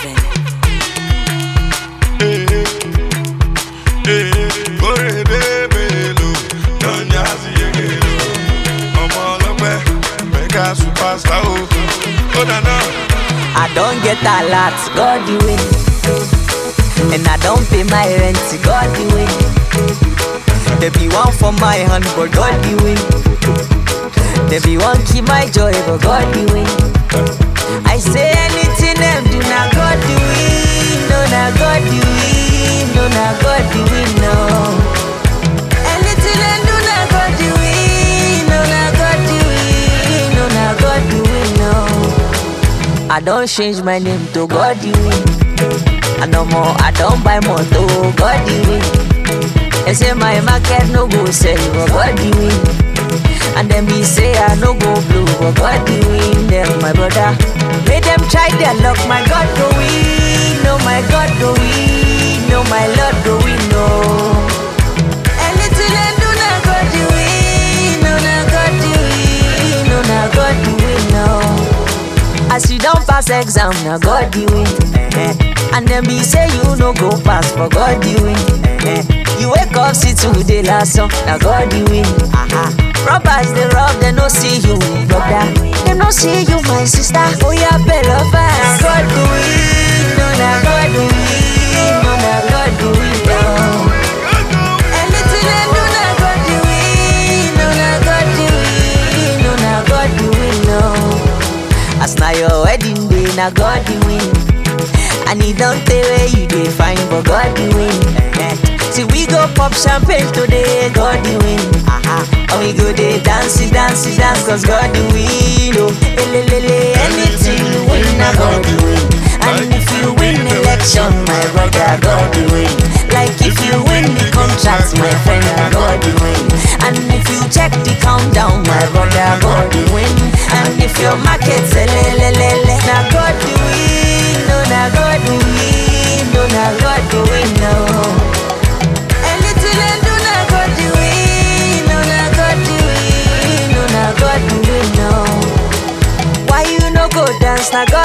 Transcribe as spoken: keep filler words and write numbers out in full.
Heaven. I don't get a lot, God the win. And I don't pay my rent, God the win. There be one for my hand, but God the win. There be one keep my joy, but God the win. I say anything them do, not God the win. No, not God the win. No, not God the win, no. Anything them do, not God the win. No, not God the win. No, not God the win, no. I don't change my name to God the win. I no more, I don't buy more to God the win. They say my market no go sell, but God the win. And then me say I no go blue, but God the win. Them my brother, let them try their luck. My God go win, no my God go win, no my Lord go win, no. Anything I do, na God the win, no na God the win, no na God the win, no. As you don't pass exam, na God the win. Eh-eh. And then me say you no go pass, but God the win. Eh-eh. You wake up, see today last song, na God the win. Aha. Robbers they rob, they no see you, brother. They no see you, my sister. Oh yeah, better fast. Na God the win, no na God the win, no na God the win, no. Anything I do, na God the win, no na God the win, no na God the win, no. As na your wedding day, na God the win. And he don't tell where you dey find, but God the win. Eh-eh. See we go pop champagne today, God the win. Aha. And we go dey dance, dance, dance, cause God the win. Oh, elelele, anything you win, na God the win. And if you win election, my brother, God the win. Like if you win the contract, my friend, na God the win. And if you check the countdown, my brother, God the win. And if your market elelele, na God the win. No, na God the win. No, na God the win, no. Anything I do, na God the win. No, na God the win. No, na God the win, no. Why you no go dance, na God